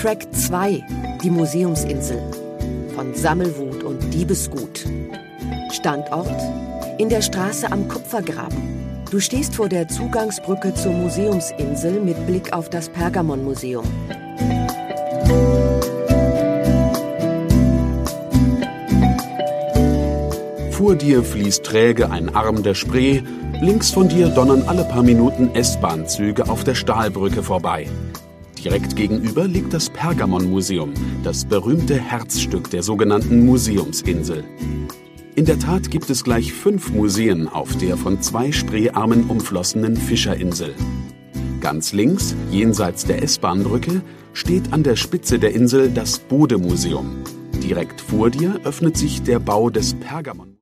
Track 2, die Museumsinsel. Von Sammelwut und Diebesgut. Standort: in der Straße am Kupfergraben. Du stehst vor der Zugangsbrücke zur Museumsinsel mit Blick auf das Pergamonmuseum. Vor dir fließt träge ein Arm der Spree, links von dir donnern alle paar Minuten S-Bahn-Züge auf der Stahlbrücke vorbei. Direkt gegenüber liegt das Pergamonmuseum, das berühmte Herzstück der sogenannten Museumsinsel. In der Tat gibt es gleich 5 Museen auf der von 2 Spreearmen umflossenen Fischerinsel. Ganz links, jenseits der S-Bahn-Brücke, steht an der Spitze der Insel das Bode-Museum. Direkt vor dir öffnet sich der Bau des Pergamon.